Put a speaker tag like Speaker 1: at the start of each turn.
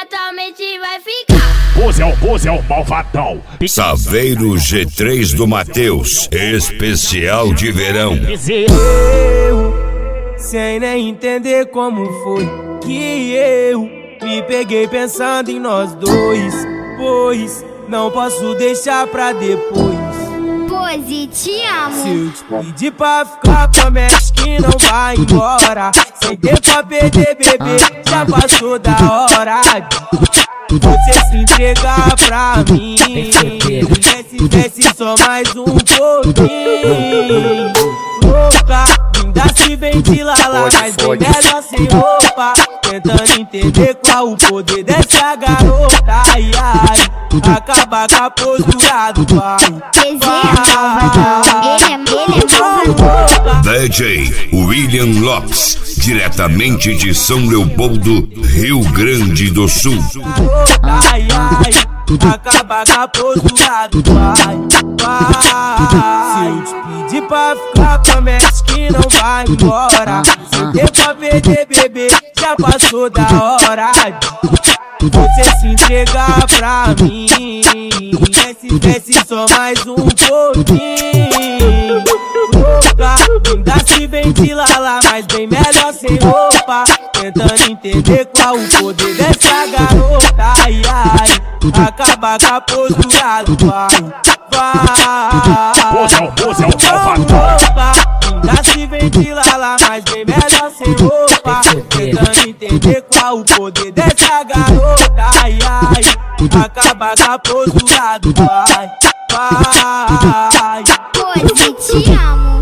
Speaker 1: diretamente vai ficar.
Speaker 2: Pose é o malvadão.
Speaker 3: Saveiro G3 do Matheus, especial de verão.
Speaker 4: Eu, sem nem entender como foi que eu me peguei pensando em nós dois, pois não posso deixar pra depois.
Speaker 1: Pose, te amo.
Speaker 4: Se eu te pedir pra ficar, promete que não vai embora. Sem tempo pra perder, bebê, já passou da hora de você se entregar pra mim. Desce só mais um pouquinho. Louca, linda se ventilar lá, mas bem melhor sem roupa. Tentando entender qual o poder dessa garota. Ai, ai, acaba com a postura do pai.
Speaker 3: DJ William Lopes, diretamente de São Leopoldo, Rio Grande do Sul.
Speaker 4: Ai, ai, acaba com a postura do pai. Se eu te pedir pra ficar, promete que não vai embora. Sem tempo pra perder, bebê, já passou da hora de você se entregar pra mim. Desce só mais um pouquinho. Louca, linda se ventilar lá, mas bem melhor sem roupa. Tentando entender qual o poder dessa garota. Ai, ai, acaba com a postura do pai.
Speaker 2: Pose é o malvadão.
Speaker 4: Louca, linda se ventilar lá, mas bem melhor sem roupa. Tentando entender qual o poder dessa garota. Ai, ai, acaba com a postura do pai.
Speaker 1: Pose, te amo.